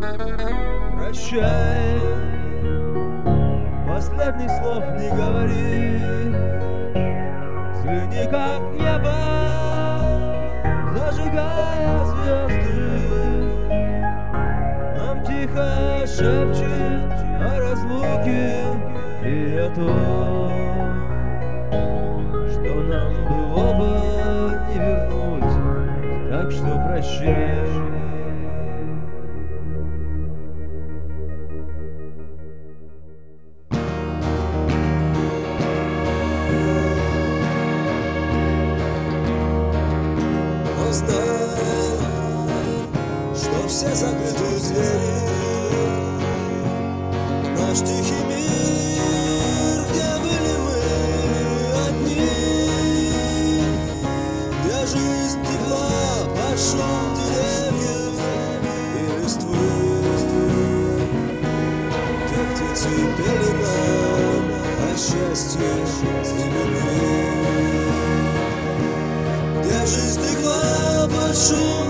Прощай, последних слов не говори, взгляни, как небо, зажигая звезды, нам тихо шепчет о разлуке и о том, что нам было бы не вернуть, так что прощай. Знай, что все закрыты двери, наш тихий мир, где были мы одни, где жизнь текла под шум деревьев и листвы, где птицы пели нам о счастье и любви, где жизнь текла под шум